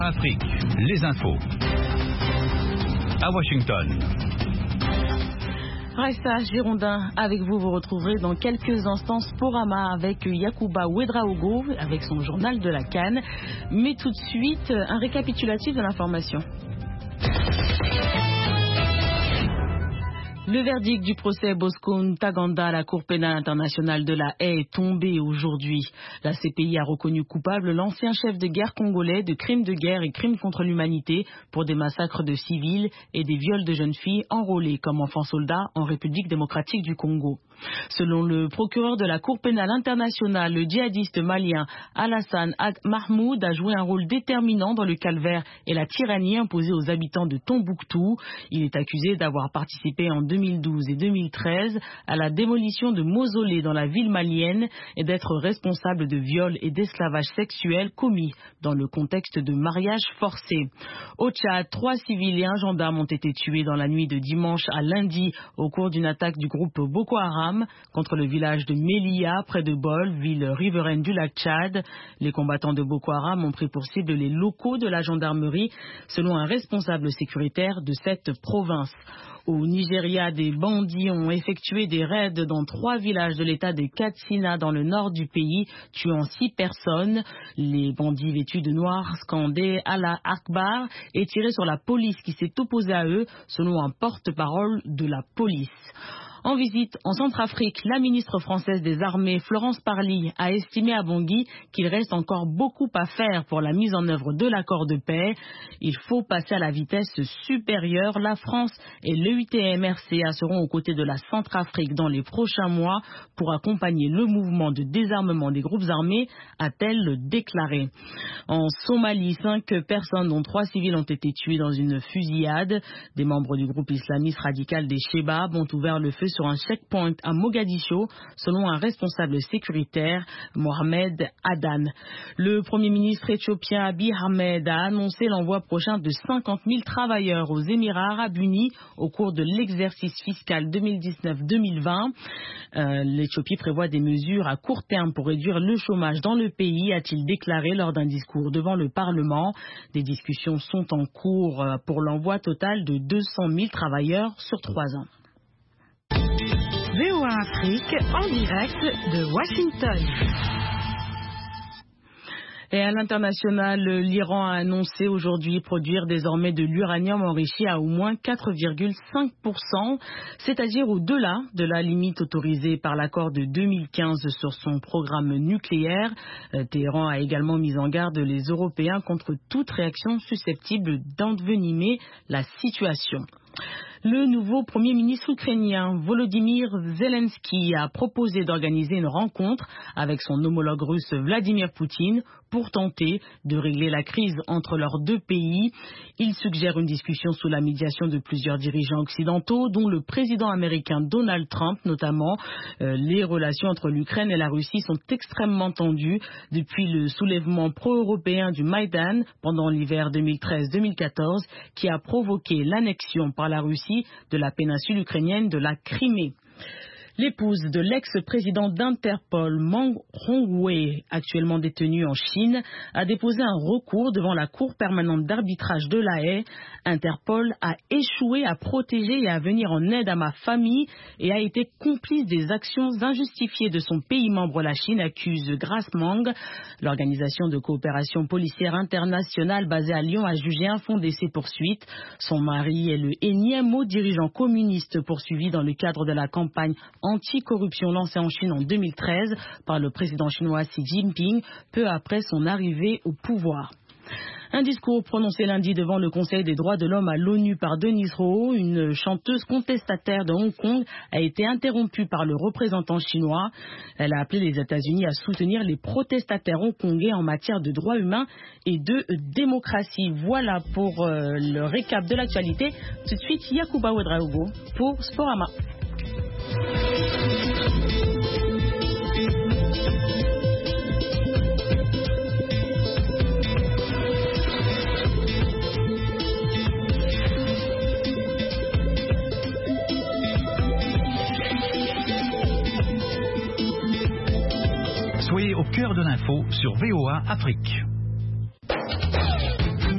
Afrique, les infos. À Washington. Raissa Girondin, avec vous retrouverez dans quelques instants Sporama avec Yacouba Ouedraogo avec son journal de la CAN. Mais tout de suite, un récapitulatif de l'information. Le verdict du procès Bosco Ntaganda à la Cour pénale internationale de La Haye est tombé aujourd'hui. La CPI a reconnu coupable l'ancien chef de guerre congolais de crimes de guerre et crimes contre l'humanité pour des massacres de civils et des viols de jeunes filles enrôlées comme enfants soldats en République démocratique du Congo. Selon le procureur de la Cour pénale internationale, le djihadiste malien Alassane Ag Mahmoud a joué un rôle déterminant dans le calvaire et la tyrannie imposée aux habitants de Tombouctou. Il est accusé d'avoir participé en 2012 et 2013 à la démolition de mausolées dans la ville malienne et d'être responsable de viols et d'esclavage sexuel commis dans le contexte de mariages forcés. Au Tchad, 3 civils et un gendarme ont été tués dans la nuit de dimanche à lundi au cours d'une attaque du groupe Boko Haram contre le village de Melia, près de Bol, ville riveraine du lac Tchad. Les combattants de Boko Haram ont pris pour cible les locaux de la gendarmerie, selon un responsable sécuritaire de cette province. Au Nigeria, des bandits ont effectué des raids dans 3 villages de l'état de Katsina dans le nord du pays, tuant 6 personnes. Les bandits vêtus de noir scandaient Allah Akbar et tiraient sur la police qui s'est opposée à eux, selon un porte-parole de la police. En visite en Centrafrique, la ministre française des Armées, Florence Parly, a estimé à Bangui qu'il reste encore beaucoup à faire pour la mise en œuvre de l'accord de paix. Il faut passer à la vitesse supérieure. La France et l'EUTM-RCA seront aux côtés de la Centrafrique dans les prochains mois pour accompagner le mouvement de désarmement des groupes armés, a-t-elle déclaré. En Somalie, 5 personnes, dont 3 civils, ont été tuées dans une fusillade. Des membres du groupe islamiste radical des Shebab ont ouvert le feu sur un checkpoint à Mogadiscio, selon un responsable sécuritaire, Mohamed Adan. Le Premier ministre éthiopien Abiy Ahmed a annoncé l'envoi prochain de 50 000 travailleurs aux Émirats arabes unis au cours de l'exercice fiscal 2019-2020. L'Éthiopie prévoit des mesures à court terme pour réduire le chômage dans le pays, a-t-il déclaré lors d'un discours devant le Parlement. Des discussions sont en cours pour l'envoi total de 200 000 travailleurs sur 3 ans. VOA Afrique en direct de Washington. Et à l'international, l'Iran a annoncé aujourd'hui produire désormais de l'uranium enrichi à au moins 4,5%, c'est-à-dire au-delà de la limite autorisée par l'accord de 2015 sur son programme nucléaire. Téhéran a également mis en garde les Européens contre toute réaction susceptible d'envenimer la situation. Le nouveau Premier ministre ukrainien Volodymyr Zelensky a proposé d'organiser une rencontre avec son homologue russe Vladimir Poutine pour tenter de régler la crise entre leurs 2 pays. Il suggère une discussion sous la médiation de plusieurs dirigeants occidentaux, dont le président américain Donald Trump notamment. Les relations entre l'Ukraine et la Russie sont extrêmement tendues depuis le soulèvement pro-européen du Maïdan pendant l'hiver 2013-2014 qui a provoqué l'annexion par la Russie de la péninsule ukrainienne de la Crimée. L'épouse de l'ex-président d'Interpol, Meng Hongwei, actuellement détenue en Chine, a déposé un recours devant la Cour permanente d'arbitrage de La Haye. Interpol a échoué à protéger et à venir en aide à ma famille et a été complice des actions injustifiées de son pays membre. La Chine accuse Grace Meng. L'organisation de coopération policière internationale basée à Lyon a jugé infondée ces poursuites. Son mari est le énième haut dirigeant communiste poursuivi dans le cadre de la campagne anti-corruption lancée en Chine en 2013 par le président chinois Xi Jinping, peu après son arrivée au pouvoir. Un discours prononcé lundi devant le Conseil des droits de l'homme à l'ONU par Denise Ho, une chanteuse contestataire de Hong Kong, a été interrompue par le représentant chinois. Elle a appelé les États-Unis à soutenir les protestataires hongkongais en matière de droits humains et de démocratie. Voilà pour le récap de l'actualité. Tout de suite, Yacouba Ouedraogo pour Sporama. Soyez au cœur de l'info sur VOA Afrique.